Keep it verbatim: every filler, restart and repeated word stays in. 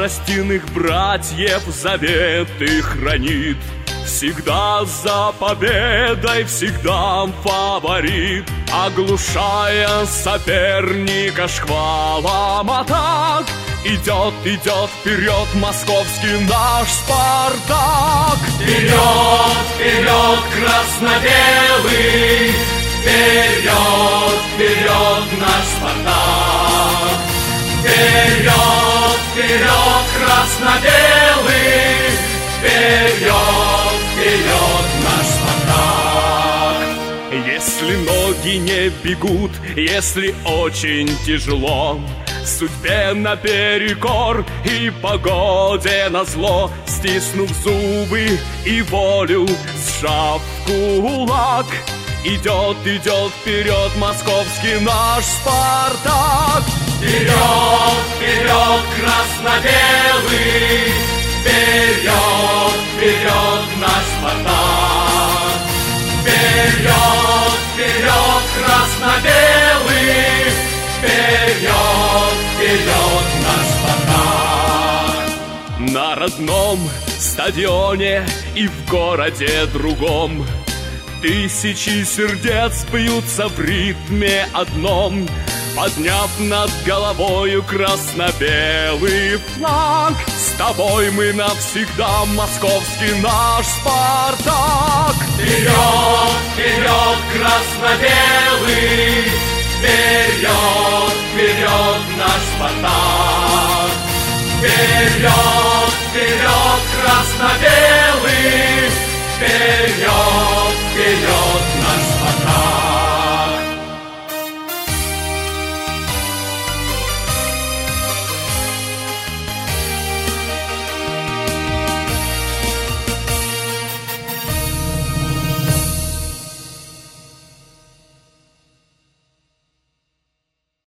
старостиных братьев заветы хранит. Всегда за победой, всегда фаворит, оглушая соперника шквалом атак. Идет, идет вперед московский наш Спартак. Вперед, вперед, красно-белый, вперед, вперед, наш Спартак. Вперед, вперед, красно-белый, вперед, вперед, наш Спартак. Если ноги не бегут, если очень тяжело, судьбе наперекор и погоде назло, стиснув зубы и волю, сжав кулак, идет, идет вперед московский наш Спартак. Вперед, вперед, красно-белый, вперед, вперед, наш Спартак. Вперед, вперед, красно-белый, вперед, вперед, наш Спартак. На родном стадионе и в городе другом тысячи сердец бьются в ритме одном, подняв над головою красно-белый флаг. С тобой мы навсегда, московский наш Спартак. Вперед, вперед, красно-белый, вперед, вперед, наш Спартак. Вперед, вперед, красно-белый,